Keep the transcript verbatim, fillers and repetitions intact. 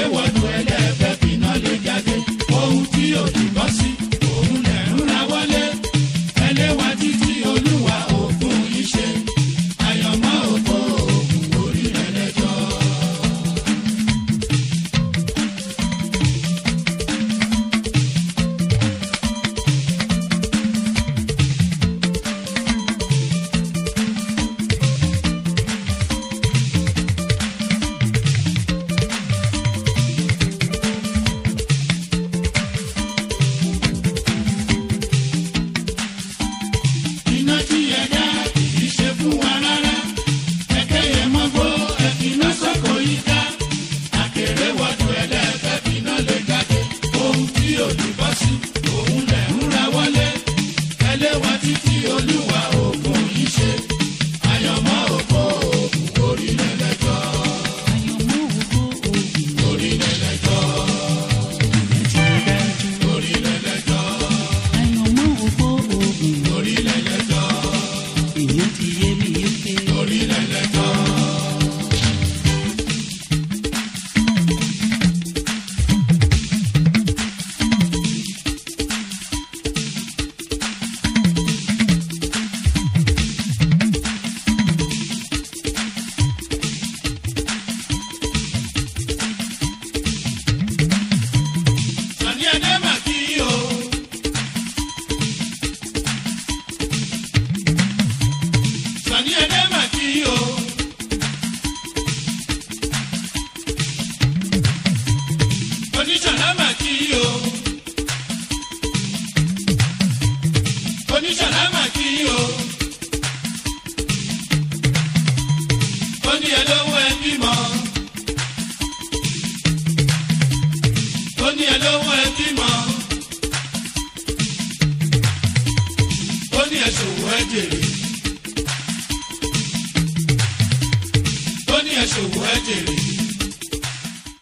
wọ̀dù ẹlẹ́fẹ́ fìná lè jáde ohun tí ò ti bọ́ sí òun lẹ̀ ń ra wọlé ẹlẹ́wà títí olúwa òfin yìí ṣe àyànmọ́ òfò òògùn orí rẹ̀ lẹ́jọ́. ṣòwò ẹ jèrè.